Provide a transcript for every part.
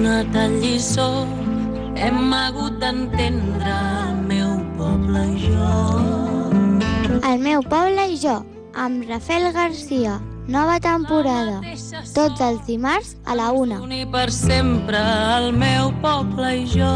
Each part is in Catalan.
Una tal lliçó hem hagut d'entendre el meu poble i jo. El meu poble i jo, amb Rafael Garcia. Nova temporada, tots els dimarts a la 1. Unir per sempre el meu poble i jo.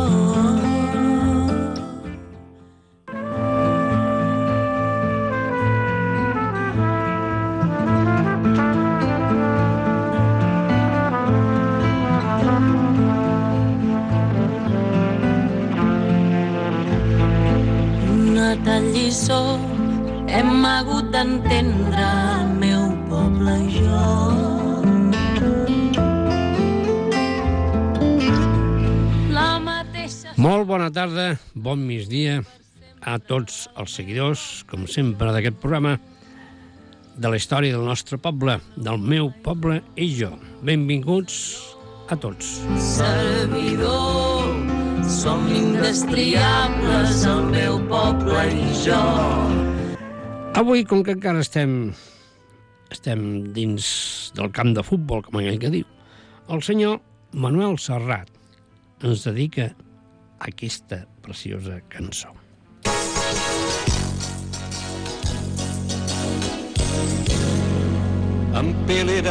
Una tal lliçó hem hagut d'entendre el meu poble i jo. Molt bona tarda, bon migdia a tots els seguidors, com sempre, d'aquest programa de la història del nostre poble, del meu poble i jo. Benvinguts a tots. Servidor, som indestriables, el meu poble i jo. Avui, com que encara estem dins del camp de futbol, com aquell que diu, el senyor Manuel Serrat ens dedica aquesta preciosa cançó. En Pelé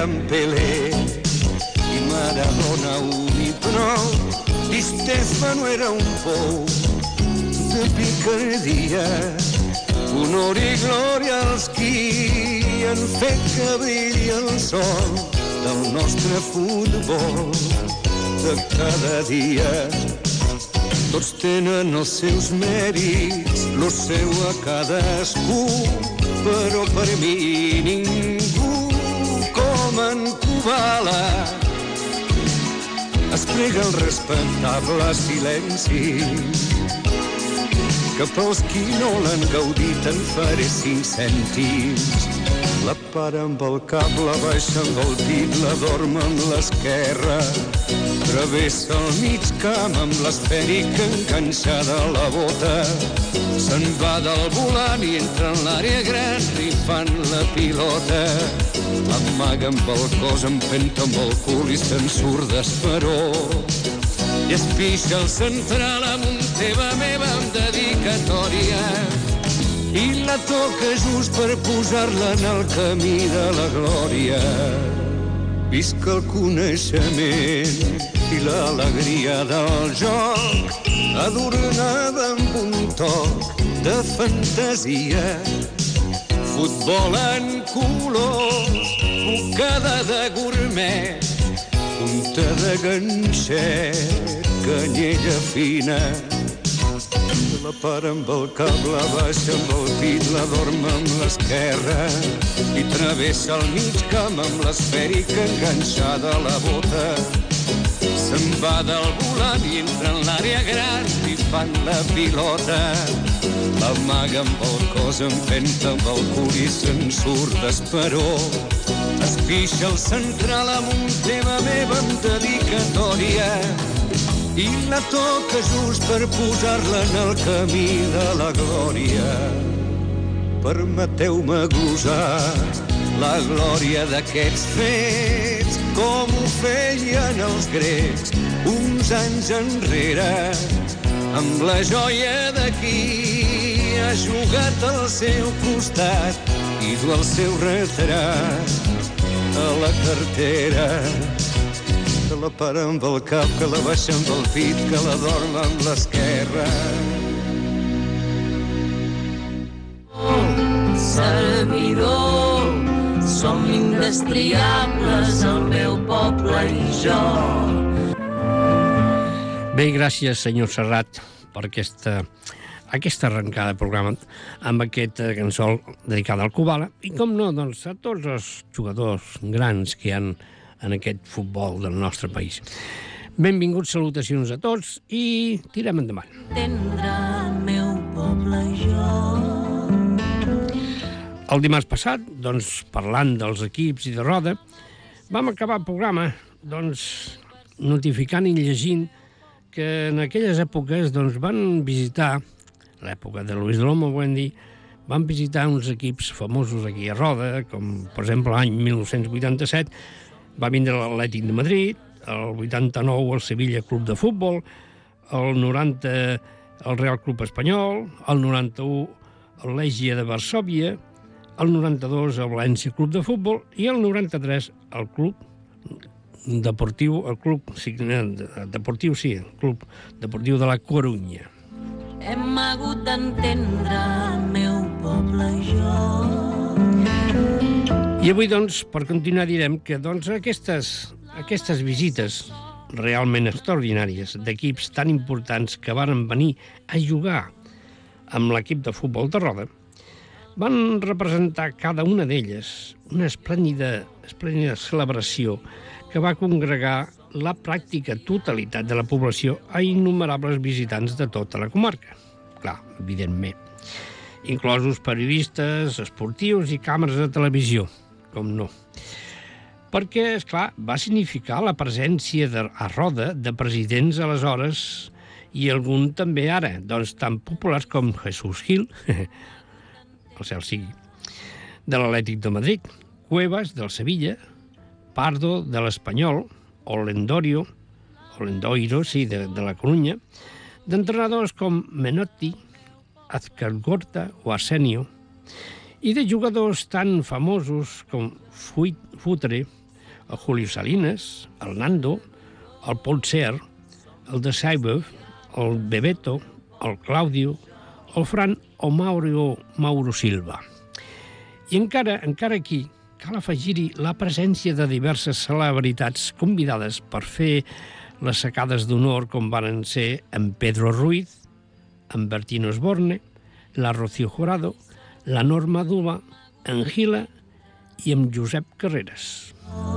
i Maradona un i prou, Di Stefano era un pou de picardia, honor i glòria als qui han fet que brilli el sol del nostre futbol de cada dia. Tots tenen els seus mèrits, lo seu a cadascú, però per mi ningú com en Kubala. Es plega el respectable silenci, que pels qui no l'han gaudit en faré 5 cèntims. La para amb el cap, la baixa amb el pit, la dorm amb l'esquerra. Travessa el mig camp amb l'esfèrica enganxada a la bota. Se'n va del volant i entra en l'àrea gran rifant la pilota. Amaga amb el cos, empenta amb el cul i se'n surt d'esperó. I es pixa el central amb un teva meva amb dedicatòria. I la toca just per posar-la en el camí de la glòria. Visca el coneixement i l'alegria del joc, adornada amb un toc de fantasia. Futbol en colors, bocada de gourmet, punta de ganxet, canyella fina. La para amb el cap, la baixa amb el pit, la dorm amb l'esquerra i travessa el mig camp amb l'esfèrica enganxada a la bota. Se'n va del volant i entra en l'àrea gran rifant la pilota. L'amaga amb el cos, empenta amb el cul i se'n surt d'esperó. Es pixa el central amb un tema meva amb dedicatòria. I la toca just per posar-la en el camí de la glòria. Permeteu-me glosar la glòria d'aquests fets, com ho feien els grecs uns anys enrere, amb la joia de qui ha jugat al seu costat i du el seu retrat a la cartera. Que la para amb el cap, que la baixa amb el pit, que la dorm amb l'esquerra. Servidor, som indestriables, el meu poble i jo. Bé, gràcies, senyor Serrat, per aquesta arrencada de programa amb aquesta cançó dedicada al Kubala. I com no, doncs, a tots els jugadors grans que hi ha en aquest futbol del nostre país. Benvinguts, salutacions a tots i tirem endavant. Tendre el meu poble i jo. El dimarts passat, doncs, parlant dels equips i de roda, vam acabar el programa, doncs, notificant i llegint que en aquelles èpoques, doncs, van visitar, l'època de Luis de Lomo, Wendy, van visitar uns equips famosos aquí a Roda, com, per exemple, l'any 1987, va vindre l'Atlètic de Madrid, el 89 el Sevilla Club de Futbol, el 90 el Real Club Espanyol, el 91 el Legia de Varsòvia, el 92 el València Club de Futbol i el 93 el Club Deportiu, el Club Deportiu de la Corunya. Hem hagut d'entendre el meu poble i jo. I avui, doncs, per continuar direm que doncs, aquestes visites realment extraordinàries d'equips tan importants que varen venir a jugar amb l'equip de futbol de Roda van representar cada una d'elles una esplèndida celebració que va congregar la pràctica totalitat de la població a innumerables visitants de tota la comarca. Clar, evidentment. Inclosos periodistes, esportius i càmeres de televisió, com no. Perquè, esclar, va significar la presència a Roda de presidents aleshores i algun també ara, doncs tan populars com Jesús Gil, el cel sigui, de l'Atlètic de Madrid, Cuevas, del Sevilla, Pardo, de l'Espanyol, Olendoiro, sí, de la Corunya, d'entrenadors com Menotti, Azcargorta o Arsenio, i de jugadors tan famosos com Futre, el Julio Salinas, el Nando, el Paul Ser, el de Saibev, el Bebeto, el Claudio, el Fran o Mauro Silva. I encara aquí cal afegir-hi la presència de diverses celebritats convidades per fer les sacades d'honor com varen ser en Pedro Ruiz, en Bertino Osborne, la Rocío Jurado, la Norma Duba, en Gila i amb Josep Carreras.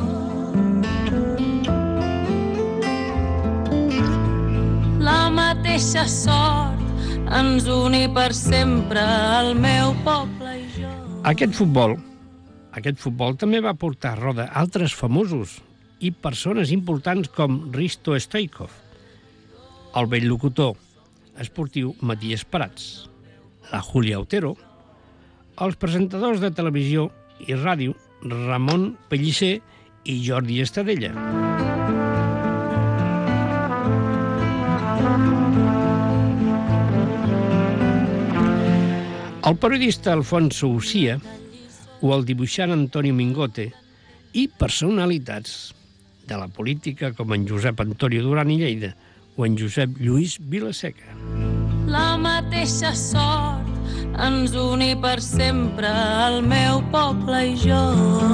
La mateixa sort ens uni per sempre el meu poble i jo. Aquest futbol també va portar a Roda altres famosos i persones importants com Risto Stoichkov, el vell locutor esportiu Matías Prats, la Júlia Otero, els presentadors de televisió i ràdio Ramon Pellicer i Jordi Estadella. El periodista Alfonso Ucía o el dibuixant Antonio Mingote i personalitats de la política com en Josep Antonio Duran i Lleida o en Josep Lluís Vilaseca. La mateixa sort ens uni per sempre el meu poble i jo.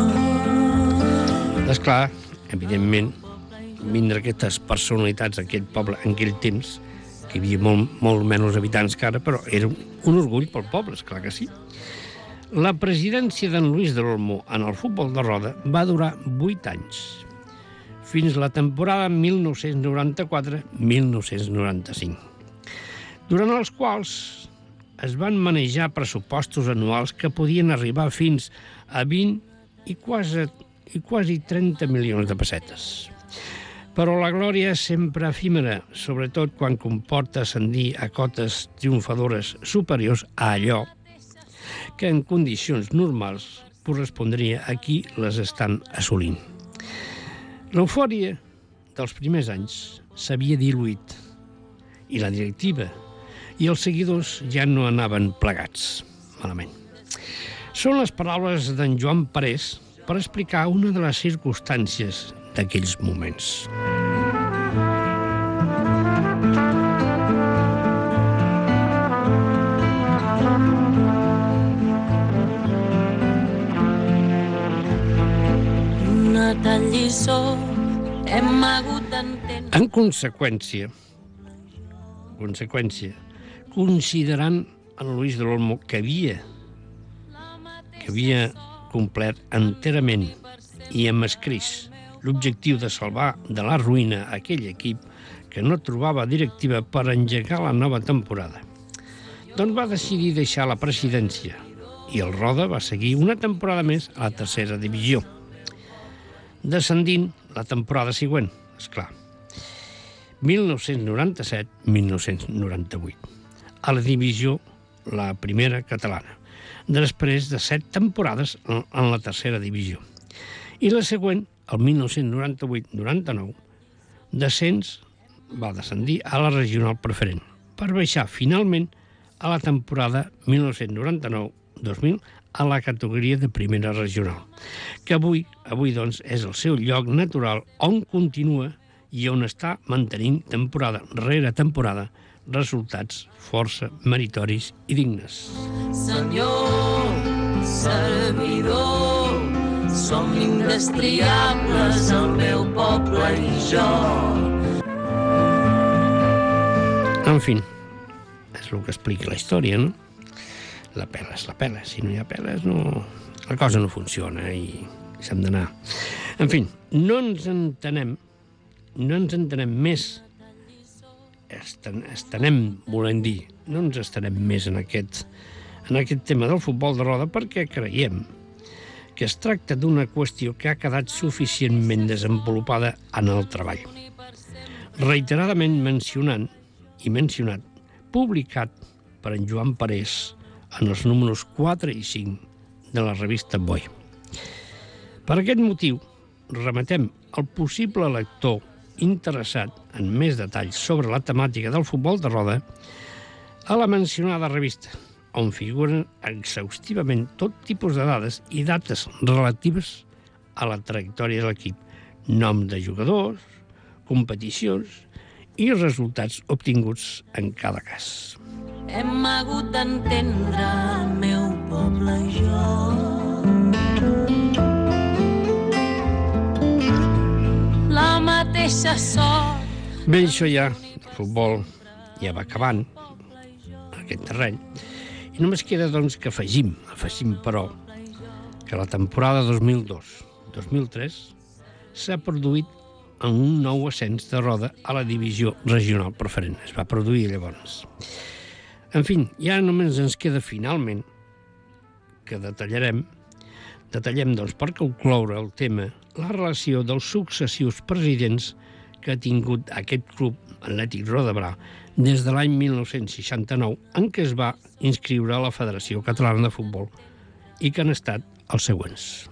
Esclar, evidentment, vindre aquestes personalitats d'aquest poble en aquell temps, que hi havia molt menys habitants que ara, però era un orgull pel poble, esclar que sí. La presidència d'en Luis de l'Olmo en el futbol de Roda va durar 8 anys, fins la temporada 1994-1995, durant els quals es van manejar pressupostos anuals que podien arribar fins a 20 i quasi 30 milions de pessetes. Però la glòria és sempre efímera, sobretot quan comporta ascendir a cotes triomfadores superiors a allò que en condicions normals correspondria a qui les estan assolint. L'eufòria dels primers anys s'havia diluït i la directiva i els seguidors ja no anaven plegats, malament. Són les paraules d'en Joan Parés per explicar una de les circumstàncies d'aquells moments. Una tal lliçó hem hagut d'entendre. En conseqüència, considerant en Luis de l'Olmo que havia complert enterament i amb escrits l'objectiu de salvar de la ruïna aquell equip que no trobava directiva per engegar la nova temporada, doncs va decidir deixar la presidència i el Roda va seguir una temporada més a la tercera divisió, descendint la temporada següent, esclar, 1997-1998, a la divisió, la primera catalana, després de 7 temporades en la tercera divisió. I la següent, el 1998-99, descens va descendir a la regional preferent, per baixar finalment a la temporada 1999-2000 a la categoria de primera regional, que avui doncs, és el seu lloc natural on continua i on està mantenint temporada rere temporada resultats força meritoris i dignes. Senyor, servidor, som indestriables, el meu poble i jo. En fi, és el que explica la història, no? La pela és la pela. Si no hi ha peles, la cosa no funciona i s'hem d'anar. En fi, no ens entenem més, volem dir, no ens estenem més en aquest tema del futbol de roda perquè creiem que es tracta d'una qüestió que ha quedat suficientment desenvolupada en el treball. Reiteradament mencionat, publicat per en Joan Parés en els números 4 i 5 de la revista Boy. Per aquest motiu, remetem al possible lector interessat en més detalls sobre la temàtica del futbol de roda a la mencionada revista, on figuren exhaustivament tot tipus de dades i dates relatives a la trajectòria de l'equip, nom de jugadors, competicions i resultats obtinguts en cada cas. Hem hagut d'entendre el meu poble i jo. La mateixa sort. Bé, això ja, el futbol ja va acabant, aquest terreny, i només queda, doncs, que afegim però, que la temporada 2002-2003 s'ha produït en un nou ascens de roda a la divisió regional preferent. Es va produir llavors. En fi, ja només ens queda finalment que detallem, doncs, per concloure el tema, la relació dels successius presidents que ha tingut aquest club Atlètic Roda des de l'any 1969, en què es va inscriure a la Federació Catalana de Futbol i que han estat els següents.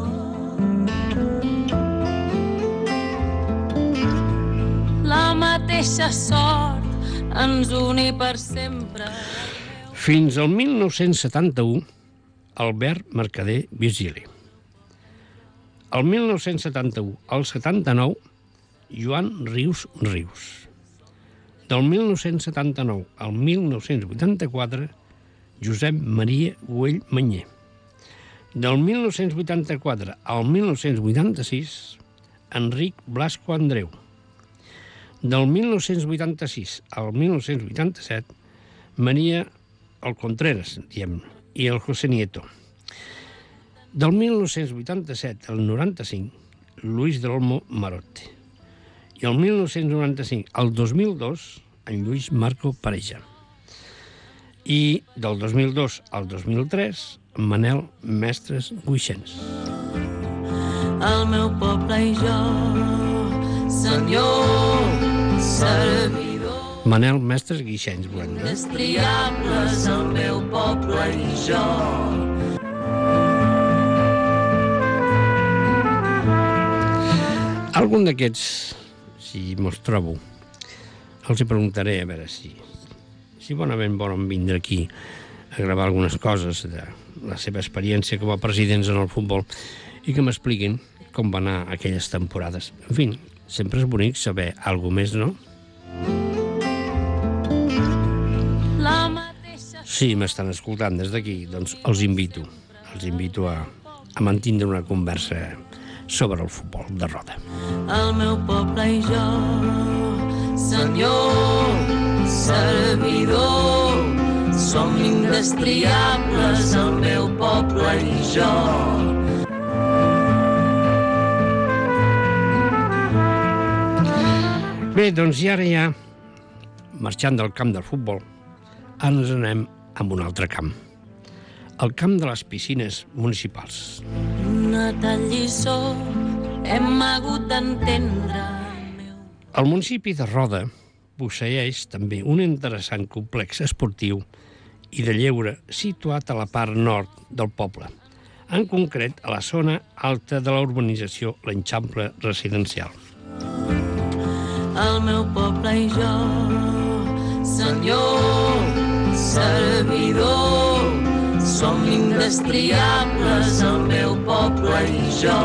La mateixa sort ens uni per sempre. Fins al 1971, Albert Mercader Virgili. El 1971 al 79, Joan Rius. Del 1979 al 1984, Josep Maria Güell Manyer. Del 1984 al 1986, Enric Blasco Andreu. Del 1986 al 1987, Maria el Contreras, i el José Nieto. Del 1987 al 95, Luis del Olmo Marote. I el 1995 al 2002, en Lluís Marco Pareja. I del 2002 al 2003, Manel Mestres Guixens. El meu poble i jo, senyor, servidor. Manel Mestres Guixens, volem dir. Indestriables, el meu poble i jo. Algun d'aquests, si mos trobo, els hi preguntaré a veure si bonament volen vindre aquí a gravar algunes coses de la seva experiència com a presidents en el futbol i que m'expliquin com va anar aquelles temporades. En fi, sempre és bonic saber alguna més, no? Si m'estan escoltant des d'aquí, doncs els invito a mantindre una conversa sobre el futbol de roda. El meu poble i jo, senyor, servidor, som indestriables, el meu poble i jo. Bé, doncs i ara ja, marxant del camp del futbol, ens anem a un altre camp, el camp de les piscines municipals. Una tal lliçó hem hagut d'entendre. El municipi de Roda posseeix també un interessant complex esportiu i de lleure situat a la part nord del poble, en concret a la zona alta de la urbanització l'Eixample Residencial. el meu poble i jo. Senyor, servidor, som indestriables, el meu poble i jo.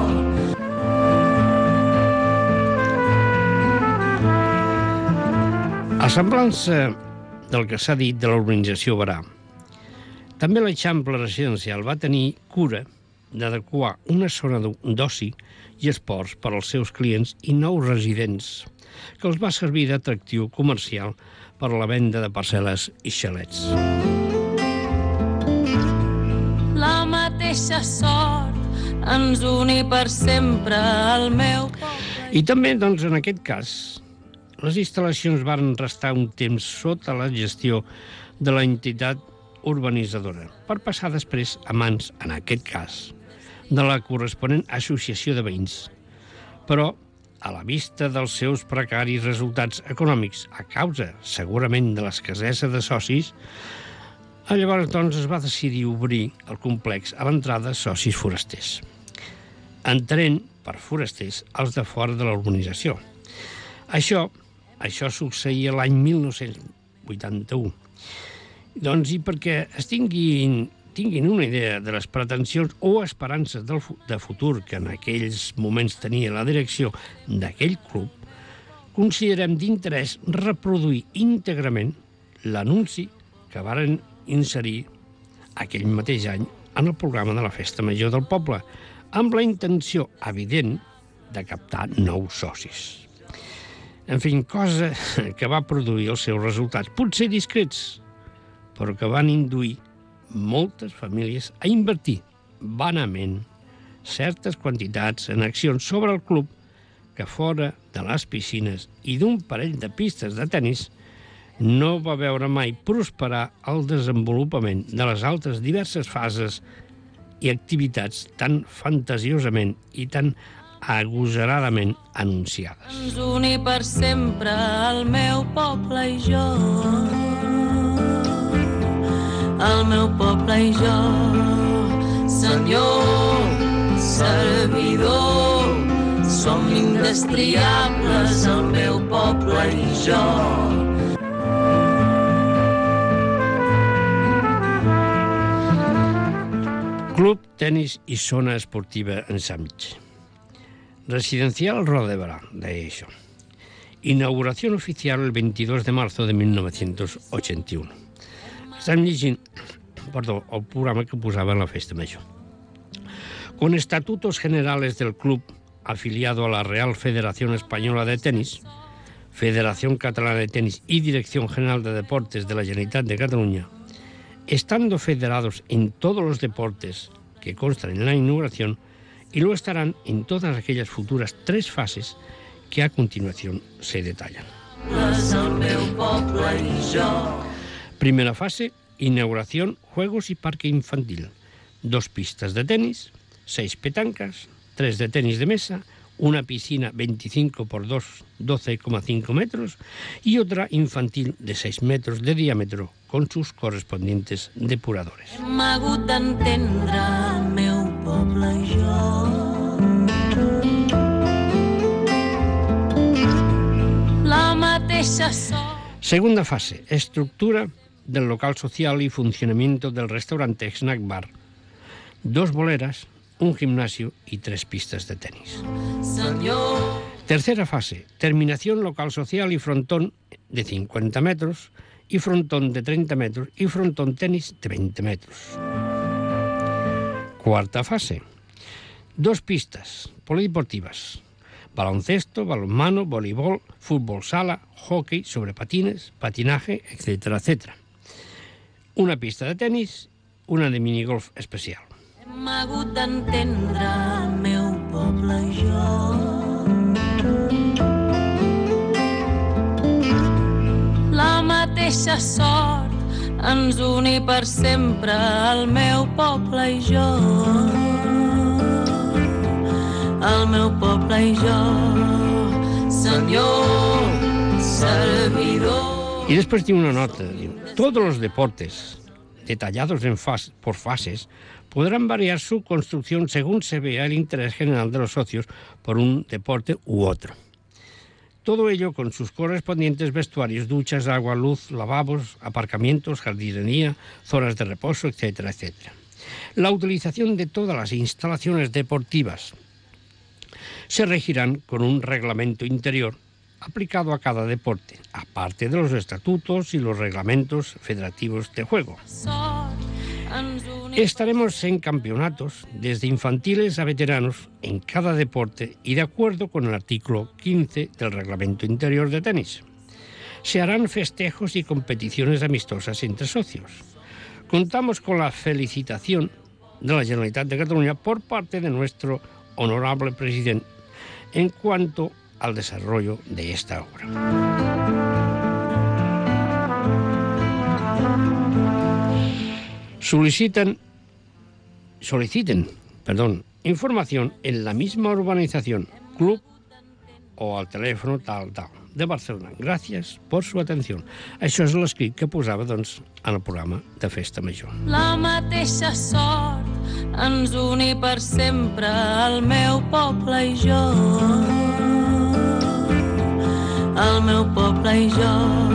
A semblança del que s'ha dit de l'urbanització Berà, també l'Eixample residencial va tenir cura d'adequar una zona d'oci i esports per als seus clients i nous residents, que els va servir d'atractiu comercial per a la venda de parcel·les i xalets. La mateixa sort ens uni per sempre al meu poble. I també, doncs, en aquest cas, les instal·lacions van restar un temps sota la gestió de la entitat urbanitzadora, per passar després a mans, en aquest cas, de la corresponent associació de veïns. Però, a la vista dels seus precaris resultats econòmics, a causa, segurament, de l'escassesa de socis, llavors, doncs, es va decidir obrir el complex a l'entrada de socis forasters, entenent per forasters els de fora de la urbanització. Això succeïa l'any 1981. Doncs, i perquè es tinguin una idea de les pretensions o esperances de futur que en aquells moments tenia la direcció d'aquell club, considerem d'interès reproduir íntegrament l'anunci que varen inserir aquell mateix any en el programa de la Festa Major del poble, amb la intenció evident de captar nous socis. En fi, cosa que va produir els seus resultats, potser discrets, però que van induir moltes famílies a invertir vanament certes quantitats en accions sobre el club que fora de les piscines i d'un parell de pistes de tenis no va veure mai prosperar el desenvolupament de les altres diverses fases i activitats tan fantasiosament i tan agosaradament anunciades. Ens uni per sempre el meu poble i jo. El meu poble i jo. Senyor, servidor, som indestriables, el meu poble i jo. Club, tenis i zona esportiva en Sàmig. Residencial Roda de Berà, deia això. Inauguración oficial el 22 de marzo de 1981. Estem llegint, el programa que posava en la Festa Major. Con estatutos generales del club afiliado a la Real Federación Española de Tenis, Federación Catalana de Tenis y Dirección General de Deportes de la Generalitat de Cataluña, estando federados en todos los deportes que constan en la inauguración, y lo estarán en todas aquellas futuras 3 fases que a continuación se detallan. Primera fase, inauguración, juegos y parque infantil. 2 pistas de tenis, 6 petancas, 3 de tenis de mesa, una piscina 25 por 2, 12,5 metros y otra infantil de 6 metros de diámetro con sus correspondientes depuradores. Hem hagut d'entendre el meu poble i jo. La mateixa sort. Segunda fase, estructura del local social y funcionamiento del restaurante Snack Bar. 2 boleras, un gimnasio y 3 pistas de tenis. Senyor. Tercera fase, terminación local social y frontón de 50 metros y frontón de 30 metros y frontón tenis de 20 metros. Cuarta fase, 2 pistas polideportivas, baloncesto, balonmano, voleibol, fútbol sala, hockey sobre patines, patinaje, etcétera, etcétera. Una pista de tenis, una de minigolf especial. Hem hagut d'entendre el meu poble i jo. La mateixa sort ens uni per sempre el meu poble i jo. El meu poble i jo. Senyor, servidor. Y después tiene una nota, todos los deportes detallados por fases podrán variar su construcción según se vea el interés general de los socios por un deporte u otro. Todo ello con sus correspondientes vestuarios, duchas, agua, luz, lavabos, aparcamientos, jardinería, zonas de reposo, etcétera, etcétera. La utilización de todas las instalaciones deportivas se regirán con un reglamento interior aplicado a cada deporte, aparte de los estatutos y los reglamentos federativos de juego. Estaremos en campeonatos, desde infantiles a veteranos, en cada deporte y de acuerdo con el artículo 15 del Reglamento Interior de Tenis. Se harán festejos y competiciones amistosas entre socios. Contamos con la felicitación de la Generalitat de Cataluña por parte de nuestro honorable presidente en cuanto al desarrollo de esta obra. Soliciten información en la misma urbanización, club o al teléfono tal de Barcelona. Gràcies per su atenció. Això és l'escrit que posava, doncs, en el programa de Festa Major. La mateixa sort ens uni per sempre el meu poble i jo. El meu poble i jo.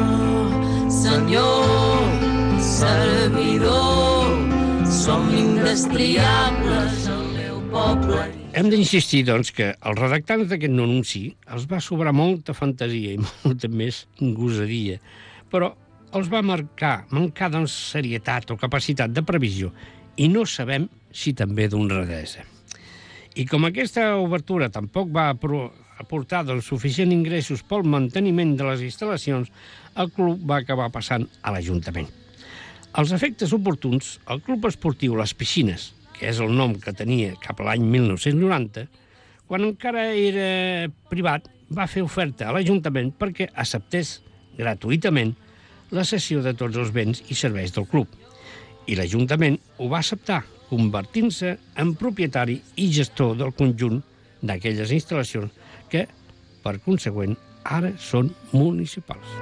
Senyor, servidor, som indestriables, el meu poble. Hem d'insistir, doncs, que els redactants d'aquest anunci els va sobrar molta fantasia i molta més gosadia, però els va mancar, doncs, serietat o capacitat de previsió, i no sabem si també d'honradesa. I com aquesta obertura tampoc va aportar suficient ingressos pel manteniment de les instal·lacions, el club va acabar passant a l'Ajuntament. Als efectes oportuns, el Club Esportiu Les Piscines, que és el nom que tenia cap a l'any 1990, quan encara era privat, va fer oferta a l'Ajuntament perquè acceptés gratuïtament la cessió de tots els béns i serveis del club. I l'Ajuntament ho va acceptar, convertint-se en propietari i gestor del conjunt d'aquelles instal·lacions que, per consegüent, ara són municipals.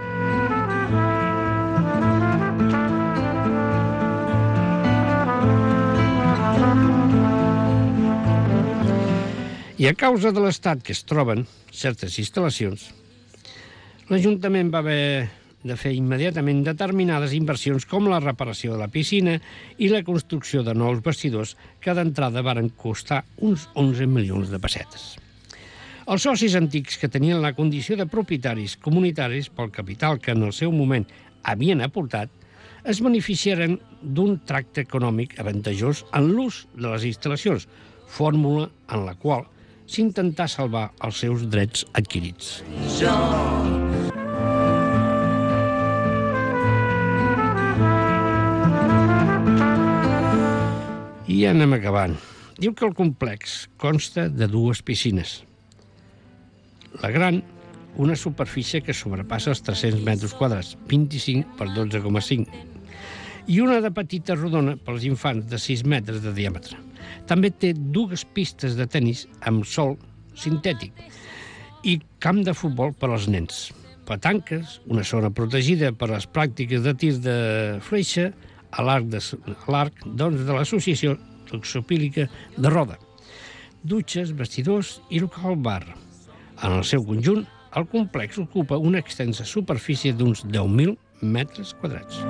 I a causa de l'estat que es troben certes instal·lacions, l'Ajuntament va haver de fer immediatament determinades inversions com la reparació de la piscina i la construcció de nous vestidors que d'entrada varen costar uns 11 milions de pessetes. Els socis antics que tenien la condició de propietaris comunitaris pel capital que en el seu moment havien aportat es beneficiaren d'un tracte econòmic avantajós en l'ús de les instal·lacions, fórmula en la qual s'intentà salvar els seus drets adquirits. I ja anem acabant. Diu que el complex consta de dues piscines. La gran, una superfície que sobrepassa els 300 metres quadrats, 25 per 12,5, i una de petita rodona pels infants de 6 metres de diàmetre. També té dues pistes de tenis amb sòl sintètic i camp de futbol per als nens, petanques, una zona protegida per les pràctiques de tir de fletxa a l'arc de l'Associació Toxopílica de Roda, dutxes, vestidors i local bar. En el seu conjunt, el complex ocupa una extensa superfície d'uns 10.000 metres quadrats.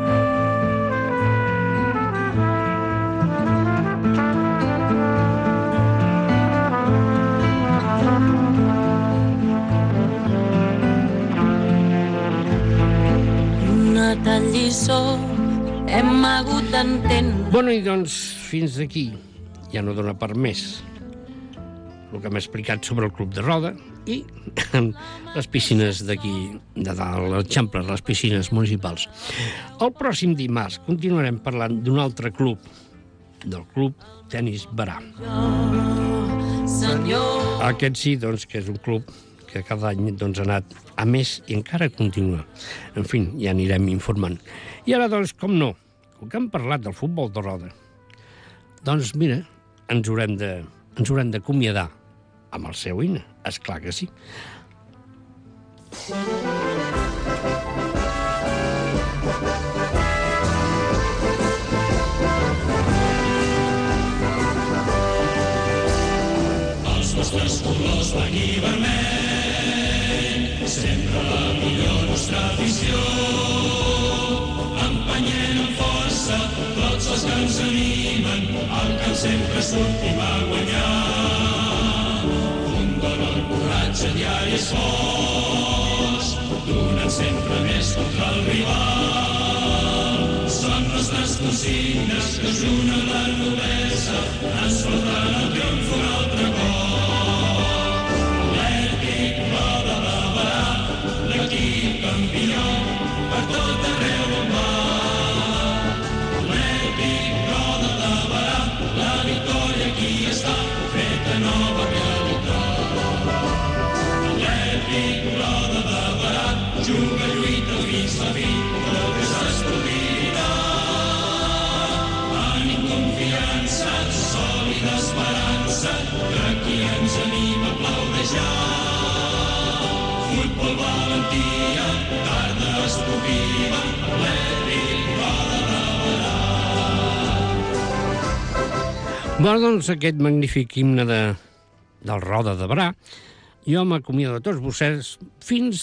Tal lliçó hem hagut d'entendre. Bueno, i doncs fins aquí ja no dona per més el que m'ha explicat sobre el Club de Roda i les piscines d'aquí de dalt, l'exemple, les piscines municipals. El pròxim dimarts continuarem parlant d'un altre club, del Club Tenis Berà. Aquest sí, doncs, que és un club que cada any ha anat a més i encara continua. En fi, ja anirem informant. I ara, doncs, com no, com que hem parlat del futbol de roda, doncs, mira, ens haurem d'acomiadar amb el seu himne. Esclar que sí. Els vostres colors blanc i vermell sempre la millor nostra afició. Empenyent amb força tots els que ens animen, el camp sempre surt i va guanyar. Un dona el coratge diari esforç, donant sempre més contra el rival. Són nostres consignes que ajunen la noblesa, ens porten el triomf un altre cop. L'èpic roda de Barà, l'equip campió, per tot arreu on va. L'èpic roda de Barà, la victòria aquí està, feta nova realitat. L'èpic roda de Barà, juga, lluita fins la fi, tot és estabilitat. Ànim, confiança, sòlida esperança, que aquí ens anima a aplaudejar. Futbol, valentia, tarda esportiva, l'èpic roda de Barà. Bueno, doncs aquest magnífic himne del Roda de Barà, jo m'acomiado de tots vostès fins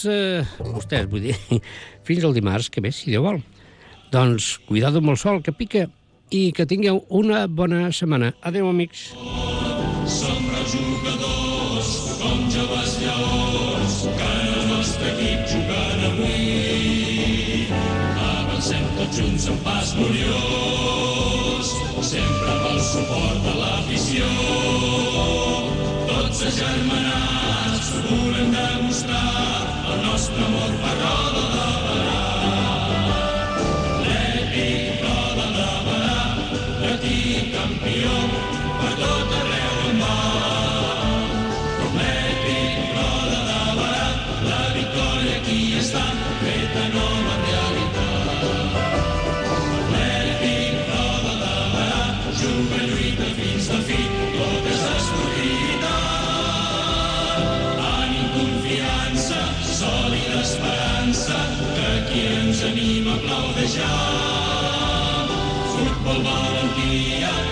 al dimarts que ve, si Déu vol. Doncs cuidado amb el sol que pica i que tingueu una bona setmana. Adéu, amics. Som els jugadors, com joves lleons, que en el nostre equip jugant avui. Avancem tots junts en pas gloriós, sempre amb el suport de l'afició. Tots agermanats volem demostrar el nostre amor per Roda de Barà. L'èpic Roda de Barà, l'equip campió, per tot arreu on va. L'èpic Roda de Barà, la victòria aquí està, feta nova realitat. L'èpic Roda de Barà, juga, lluita fins la fi, tot és esportivitat. Ànim, confiança, sòlida esperança, que aquí ens anima a aplaudejar. Futbol, valentia,